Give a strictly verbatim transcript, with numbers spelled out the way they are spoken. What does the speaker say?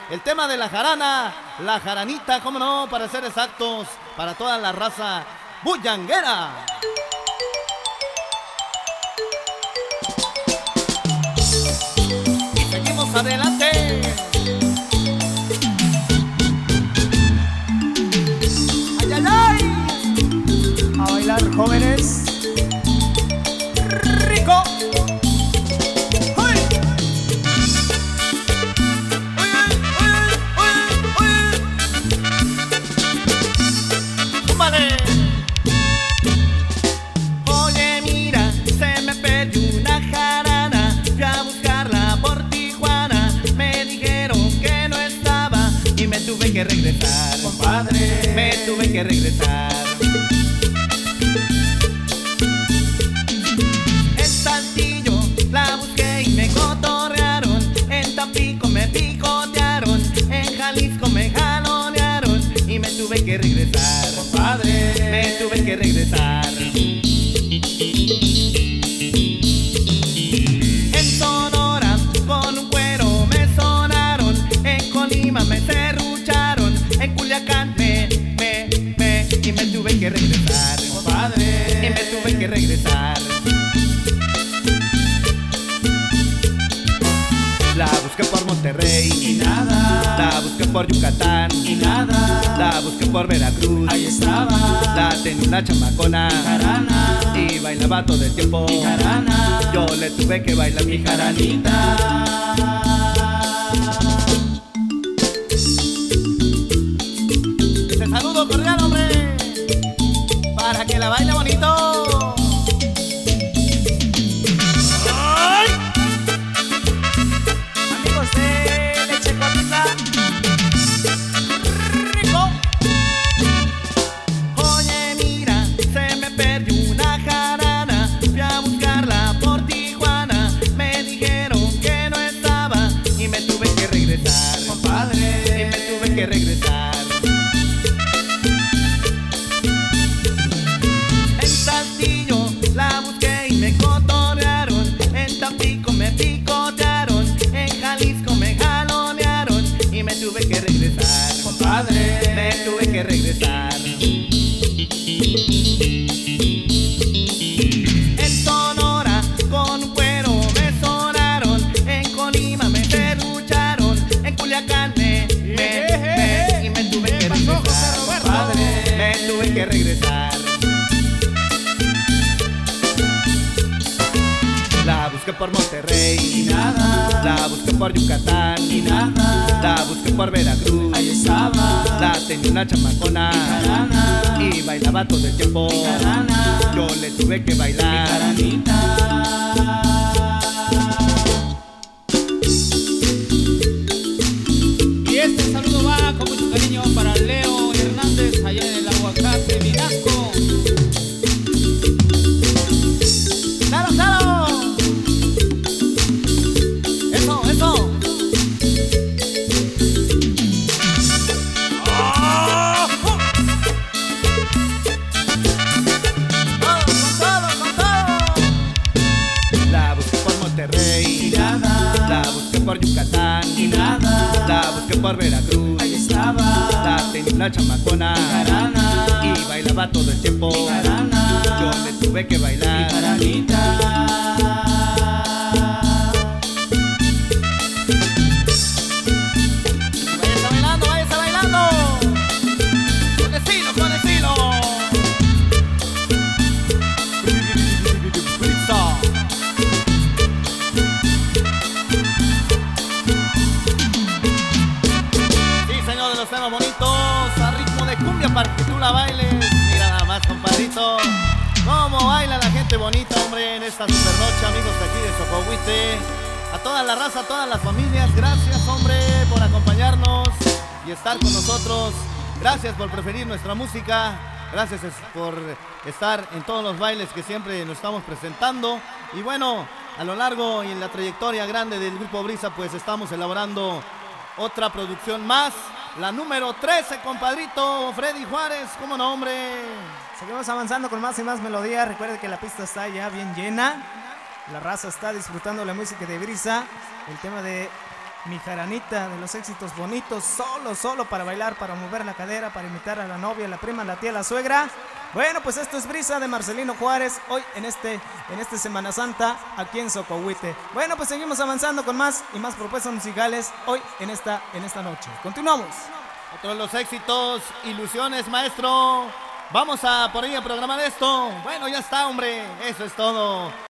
El tema de la jarana, la jaranita, cómo no, para ser exactos, para toda la raza bullanguera. Y seguimos adelante. ¡Ay, ay, ay! A bailar, jóvenes. ¡Rico! Oye, mira, se me perdió una jarana. Fui a buscarla por Tijuana. Me dijeron que no estaba y me tuve que regresar, Compadre, me tuve que regresar. En Saltillo la busqué y me cotorrearon. En Tampico me picotearon. En Jalisco me jalonearon y me tuve que regresar, compadre, me tuve que regresar. En Sonora con un cuero me sonaron. En Colima me serrucharon. En Culiacán me, me, me y me tuve que regresar, compadre, y me tuve que regresar. La busqué por Monterrey y nada, la busqué por Yucatán y nada, la busqué por Veracruz. ahí estaba, La tenía una chamacona jarana, y bailaba todo el tiempo. mi jarana, Yo le tuve que bailar mi jaranita. jaranita. Te saludo cordial, hombre, para que la baile bonito. ¡Ay! Amigos de Leche Coahuila, ¡Rico! Oye, mira, se me perdió una jarana. Fui a buscarla por Tijuana. Me dijeron que no estaba y me tuve que regresar, compadre, y me tuve que regresar. En Saltillo la busqué y me cotorrearon. En Tampico me picotearon. En Jalisco me jalonearon y me tuve que regresar, compadre, me tuve que regresar. En Sonora con un cuero me sonaron. En Colima me serrucharon. En Culiacán me, me, me y me tuve que regresar, compadre, me tuve que regresar. La busqué por Monterrey y nada, la busqué por Yucatán y nada, la busqué por Veracruz. ahí estaba, La tenía una chamacona jarana, y bailaba todo el tiempo. jarana, Yo le tuve que bailar. jaranita. Y este saludo va con mucho cariño para Leo Hernández allá en el Aguacate, Vinasco. ¡Claro, claro! ¡Eso, eso! ¡Oh! ¡Todo, con todo, con todo! La busqué por Monterrey Y nada, la busqué por Yucatán y nada, la busqué por Veracruz. ahí estaba, La tenía una chamacona jarana, y bailaba todo el tiempo. jarana, Yo le tuve que mi bailar. jaranita. Váyase bailando, váyase bailando. Con estilo, con estilo. Brisa. Sí, señor, de los temas bonitos, a ritmo de cumbia para que tú la bailes. Mira nada más, compadrito, cómo baila la gente bonita, hombre, en esta super noche, amigos de aquí de Socohuite. A toda la raza, a todas las familias, gracias, hombre, por acompañarnos y estar con nosotros. Gracias por preferir nuestra música. Gracias es- por estar en todos los bailes que siempre nos estamos presentando. Y bueno, a lo largo y en la trayectoria grande del Grupo Brisa, pues estamos elaborando otra producción más, la número trece, compadrito Freddy Juárez. ¿Cómo no, hombre? Seguimos avanzando con más y más melodías. Recuerde que la pista está ya bien llena. La raza está disfrutando la música de Brisa. El tema de mi jaranita de los éxitos bonitos, solo, solo para bailar, para mover la cadera, para imitar a la novia, la prima, la tía, la suegra. Bueno, pues esto es Brisa de Marcelino Juárez, hoy en este, en este Semana Santa, aquí en Socohuite. Bueno, pues seguimos avanzando con más y más propuestas musicales hoy en esta, en esta noche. Continuamos. Otro de los éxitos, Ilusiones, maestro. Vamos a por ahí a programar esto. Bueno, ya está, hombre. Eso es todo.